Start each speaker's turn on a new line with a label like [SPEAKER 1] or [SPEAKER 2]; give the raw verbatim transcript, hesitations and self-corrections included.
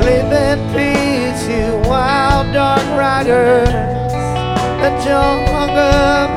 [SPEAKER 1] Sleep in peace, you wild dog riders. Let your hunger